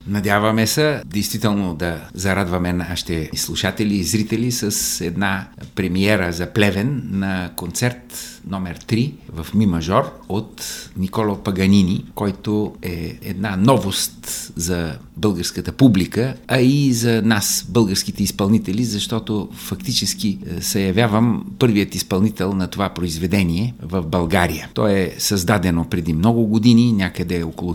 Надяваме се действително да зарадваме нашите слушатели и зрители с една премиера за Плевен на концерт номер 3 в ми мажор от Николо Паганини, който е една новост за българската публика, а и за нас, българските изпълнители, защото фактически се явявам първият изпълнител на това произведение в България. То е създадено преди много години, някъде около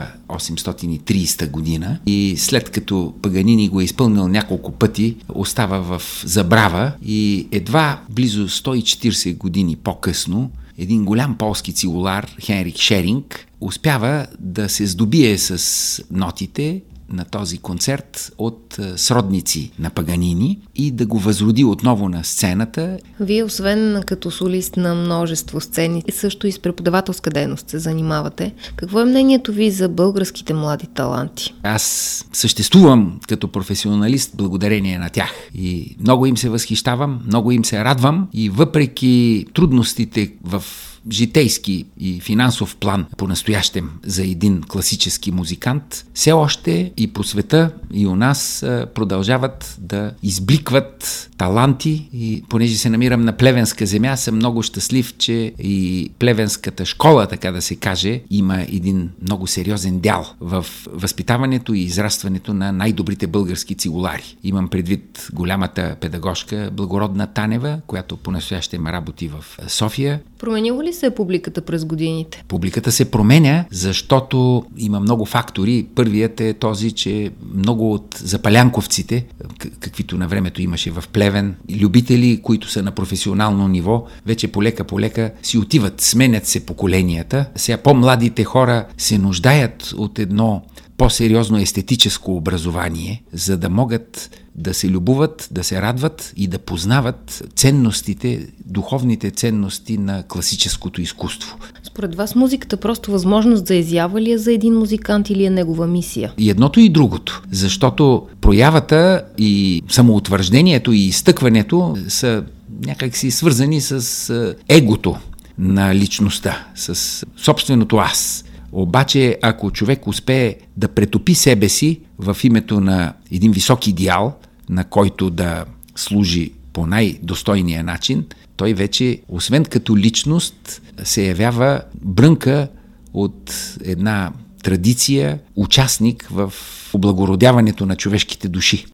1830 година, и след като Паганини го е изпълнил няколко пъти, остава в забрава и едва близо 140 години по-късно един голям полски цигулар, Хенрик Шеринг, успява да се здобие с нотите на този концерт от сродници на Паганини и да го възроди отново на сцената. Вие, освен като солист на множество сцени, също и с преподавателска дейност се занимавате. Какво е мнението ви за българските млади таланти? Аз съществувам като професионалист благодарение на тях и много им се възхищавам, много им се радвам и въпреки трудностите в житейски и финансов план по-настоящем за един класически музикант, все още и по света, и у нас продължават да избликват таланти и понеже се намирам на плевенска земя, съм много щастлив, че и плевенската школа, така да се каже, има един много сериозен дял в възпитаването и израстването на най-добрите български цигулари. Имам предвид голямата педагожка Благородна Танева, която по-настоящем работи в София. Променило ли се публиката през годините? Публиката се променя, защото има много фактори. Първият е този, че много от запалянковците, каквито на времето имаше в Плевен, любители, които са на професионално ниво, вече полека си отиват, сменят се поколенията. Сега по-младите хора се нуждаят от едно по-сериозно естетическо образование, за да могат да се любуват, да се радват и да познават ценностите, духовните ценности на класическото изкуство. Според вас музиката просто възможност за изява ли е за един музикант или е негова мисия? И едното и другото, защото проявата и самоутвърждението и изтъкването са някакси свързани с егото на личността, с собственото аз. Обаче, ако човек успее да претопи себе си в името на един висок идеал, на който да служи по най-достойния начин, той вече, освен като личност, се явява брънка от една традиция, участник в облагородяването на човешките души.